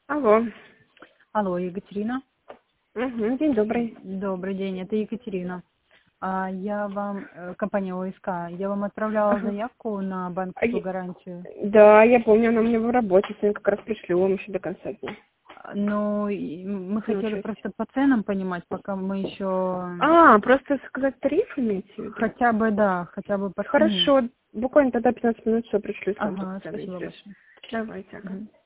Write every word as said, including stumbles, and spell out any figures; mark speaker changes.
Speaker 1: Алло.
Speaker 2: Алло, Екатерина.
Speaker 1: Угу, день добрый.
Speaker 2: Добрый день, это Екатерина. А, Я вам, э, компания ОСК, я вам отправляла
Speaker 1: Ага.
Speaker 2: заявку на
Speaker 1: А
Speaker 2: банковскую
Speaker 1: я-
Speaker 2: гарантию.
Speaker 1: Да, я помню, она у меня в работе, сегодня как раз пришлю вам еще до конца дня.
Speaker 2: Но и мы
Speaker 1: На
Speaker 2: хотели
Speaker 1: учете.
Speaker 2: просто по ценам понимать, пока мы еще
Speaker 1: А, просто сказать тариф имеете в виду?
Speaker 2: хотя бы, да, хотя бы по цене.
Speaker 1: Хорошо, буквально тогда пятнадцать минут все пришлю с вам
Speaker 2: Ага,
Speaker 1: цены,
Speaker 2: спасибо
Speaker 1: если.
Speaker 2: большое.
Speaker 1: Давайте, ага.
Speaker 2: Мгм.